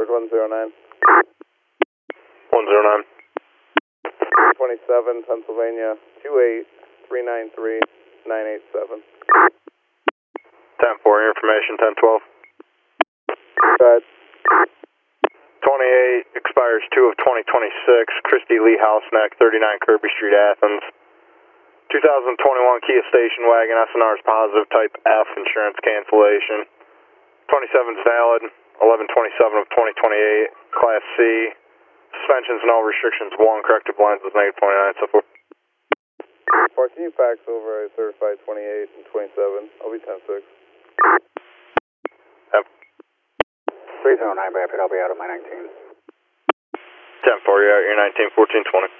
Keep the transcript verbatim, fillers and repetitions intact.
Ford one zero nine. one zero nine. twenty-seven, Pennsylvania, two eight three nine three nine eight seven. ten four, information, ten twelve. Go ahead. twenty-eight, expires two of twenty twenty-six, Christy Lee House Neck, thirty-nine Kirby Street, Athens. two thousand twenty-one Kia Station Wagon, S N R is positive, type F, insurance cancellation. twenty-seven is valid, eleven twenty-seven of twenty twenty-eight, Class C. Suspensions, no restrictions, one, corrective lenses, negative twenty-nine, so forth. Ford, can you fax over a certified twenty-eight and twenty-seven? I'll be ten six. Yep. three zero nine, Rapid, I'll be out of my nineteen. ten four, you're out, you're nineteen fourteen twenty.